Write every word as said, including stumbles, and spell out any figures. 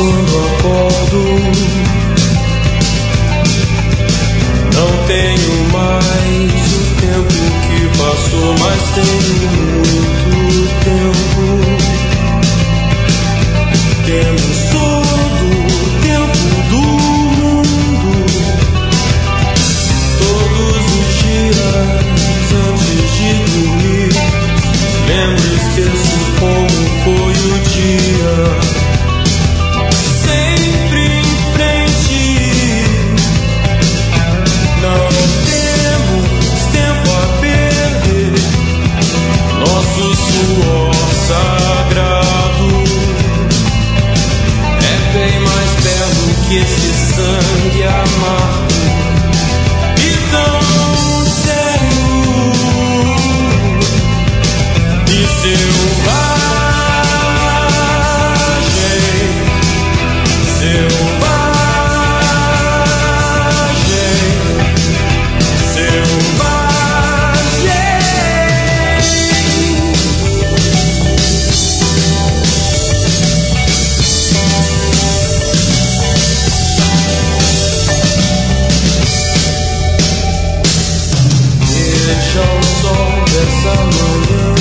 quando acordo. Não tenho mais o tempo que passou, mas tenho muito tempo. Temos todo o tempo do mundo. Todos os dias antes de dormir, lembro e esqueço como foi o dia. Sempre em frente. Não temos tempo a perder. Nosso suor sagrado é bem mais perto que esse sangue amargo e tão sério e selvagem, selvagem, selvagem. Deixa o sol dessa manhã